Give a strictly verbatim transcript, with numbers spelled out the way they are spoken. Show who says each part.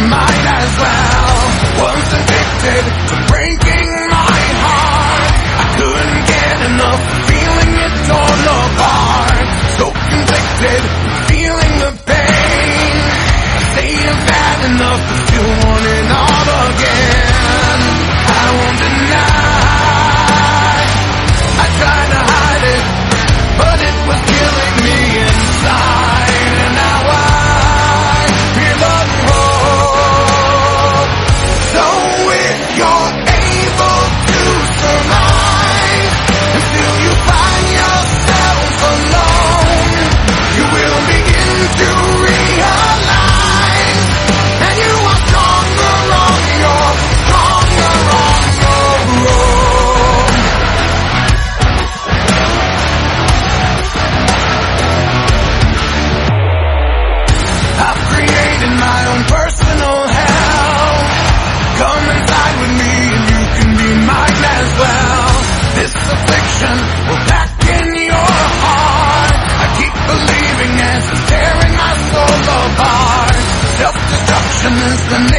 Speaker 1: might as well. Was addicted to breaking my heart. I couldn't get enough of feeling it torn apart. So conflicted, feeling the pain. I say I've had enough, but still want it all again. I won't deny, I tried to hide it, but it was killing me inside. And now I feel a hope. So if you're able to survive until you find yourself alone, you will begin to realize that you are stronger on your, stronger on your own. I've created my own personal hell. Come inside with me and you can be mine as well. This affliction will back in your heart. I keep believing as it's tearing my soul apart. Self-destruction is the name